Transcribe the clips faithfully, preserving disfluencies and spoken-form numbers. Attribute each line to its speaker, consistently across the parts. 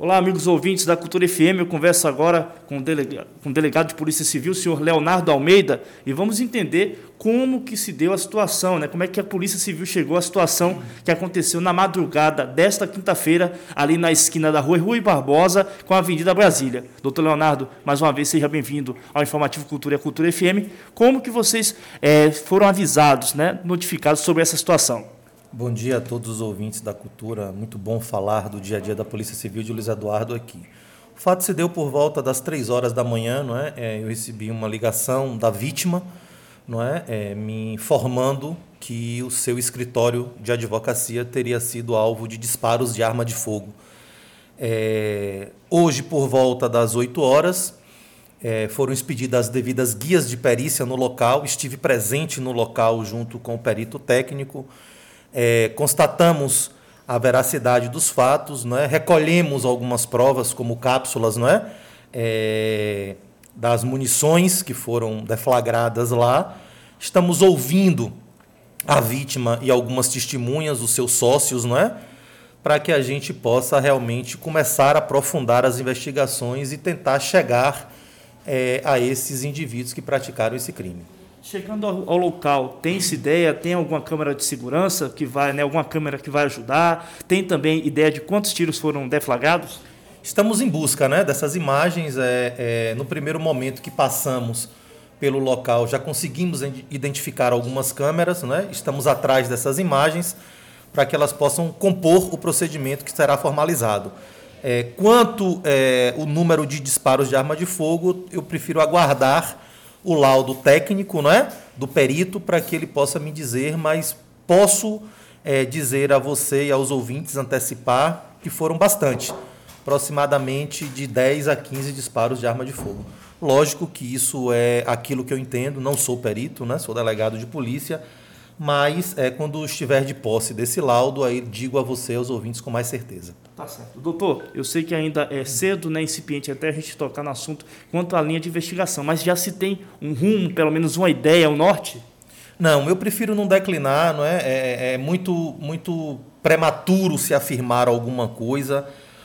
Speaker 1: Olá, amigos ouvintes da Cultura F M. Eu converso agora com o, delega, com o delegado de Polícia Civil, o senhor Leonardo Almeida, e vamos entender como que se deu a situação, né? Como é que a Polícia Civil chegou à situação que aconteceu na madrugada desta quinta-feira, ali na esquina da Rua Rui Barbosa com a Avenida Brasília. Doutor Leonardo, mais uma vez, seja bem-vindo ao Informativo Cultura e a Cultura F M. Como que vocês é, foram avisados, né, notificados sobre essa situação?
Speaker 2: Bom dia a todos os ouvintes da Cultura. Muito bom falar do dia a dia da Polícia Civil de Luiz Eduardo aqui. O fato se deu por volta das três horas da manhã, não é? É, eu recebi uma ligação da vítima, não é? É, me informando que o seu escritório de advocacia teria sido alvo de disparos de arma de fogo. É, hoje, por volta das oito horas, é, foram expedidas as devidas guias de perícia no local. Estive presente no local junto com o perito técnico. É, constatamos a veracidade dos fatos, não é? Recolhemos algumas provas, como cápsulas, não é? É, das munições que foram deflagradas lá. Estamos ouvindo a vítima e algumas testemunhas, os seus sócios, não é? Para que a gente possa realmente começar a aprofundar as investigações e tentar chegar é, a esses indivíduos que praticaram esse crime.
Speaker 1: Chegando ao, ao local, tem-se ideia, tem alguma câmera de segurança que vai, né, alguma câmera que vai ajudar? Tem também ideia de quantos tiros foram deflagrados?
Speaker 2: Estamos em busca, né, dessas imagens. É, é, no primeiro momento que passamos pelo local, já conseguimos identificar algumas câmeras, né? Estamos atrás dessas imagens para que elas possam compor o procedimento que será formalizado. É, quanto é, o número de disparos de arma de fogo, eu prefiro aguardar o laudo técnico, né, do perito, para que ele possa me dizer, mas posso é, dizer a você e aos ouvintes, antecipar, que foram bastante, aproximadamente de dez a quinze disparos de arma de fogo. Lógico que isso é aquilo que eu entendo, não sou perito, né, sou delegado de polícia, mas é, quando estiver de posse desse laudo, aí digo a você e aos ouvintes com mais certeza.
Speaker 1: Tá certo. Doutor, eu sei que ainda é cedo, né, incipiente, até a gente tocar no assunto quanto à linha de investigação, mas já se tem um rumo, pelo menos uma ideia ao norte?
Speaker 2: Não, eu prefiro não declinar, não é? É, é muito, muito prematuro se afirmar alguma coisa,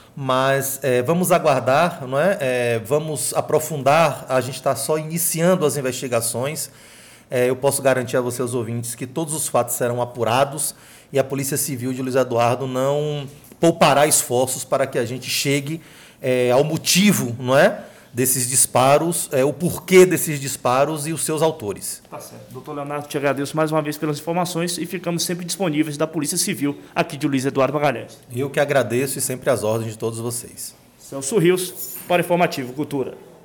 Speaker 2: mas é, vamos aguardar, não é? É, vamos aprofundar, a gente está só iniciando as investigações. É, eu posso garantir a vocês, os ouvintes, que todos os fatos serão apurados e a Polícia Civil de Luiz Eduardo não poupará esforços para que a gente chegue é, ao motivo, não é, desses disparos, é, o porquê desses disparos e os seus autores.
Speaker 1: Tá certo. Doutor Leonardo, te agradeço mais uma vez pelas informações e ficamos sempre disponíveis da Polícia Civil aqui de Luiz Eduardo Magalhães.
Speaker 2: Eu que agradeço e sempre às ordens de todos vocês.
Speaker 1: Celso Rios, para Informativo Cultura.